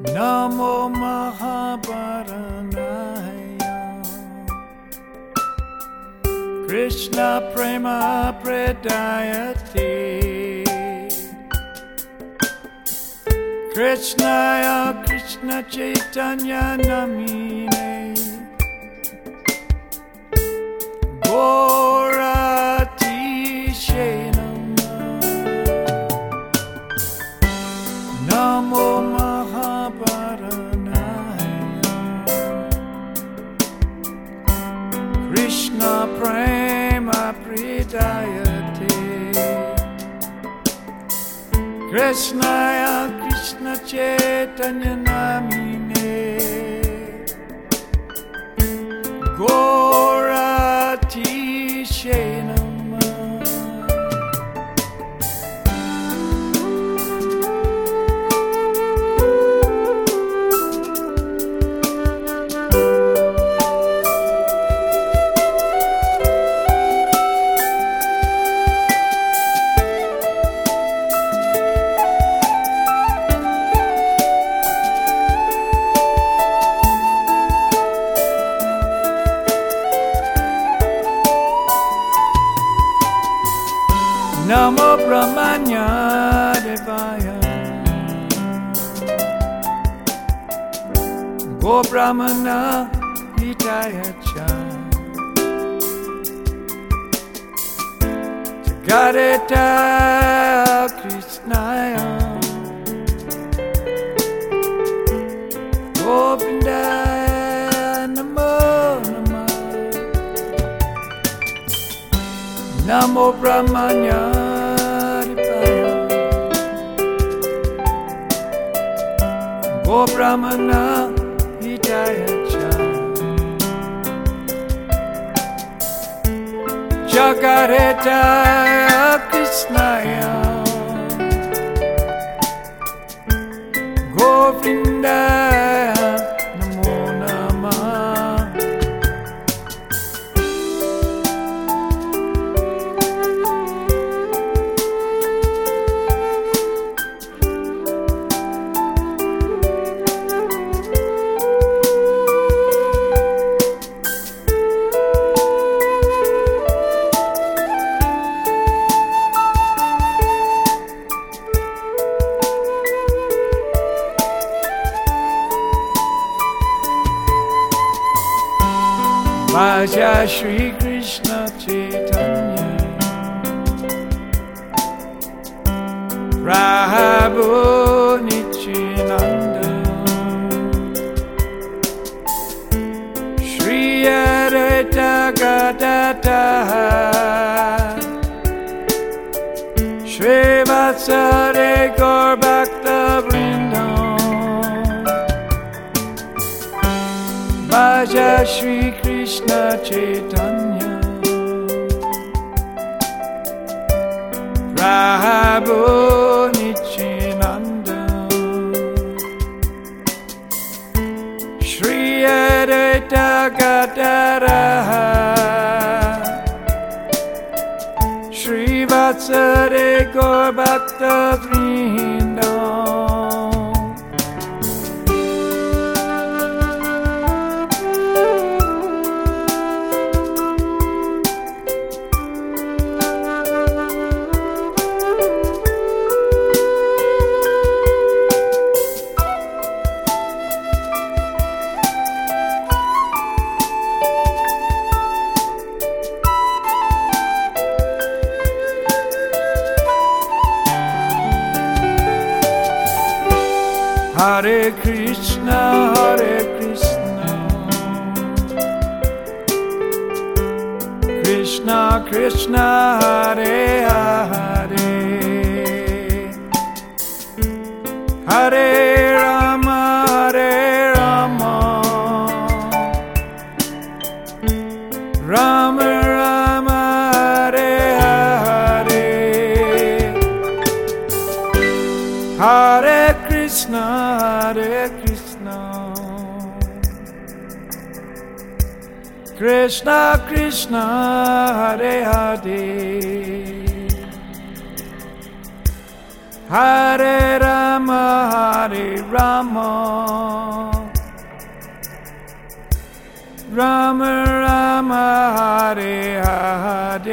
Namo Mahabharanaya Krishna Prema Pradayate Krishnaya Krishna Chaitanya Namine Gauratishe Namo Mahabharanaya Krishna Prema Pradayate Krishnaya Krishna Chaitanya Namine Gauratishe Namo Brahmanya Devaya Go Brahmana Hitaya Cha Jagareta Krishnaya Govinda Namo Namo Brahmanya Devaya Go Brahmana Hitaya Cha Jagareta Krishnaya Govinda Namo Namah Bhaja Shri Krishna Chaitanya Prabhu Nityananda Shri Advaita Gadadhara Shri Vatsare Gaur Bhakta Vrindam Bhaja Shri Krishna Chaitanya Prabhu Nityananda Shri Advaita Gadadhara Shri Vatsare Gaur Bhakta Vrindam Hare Krishna, Krishna Krishna, Hare Hare, Hare Rama, Rama Rama, Hare Hare, Hare Krishna, Krishna Krishna, Hare Hare, Hare Rama, Hare Rama, Rama Rama, Hare Hare.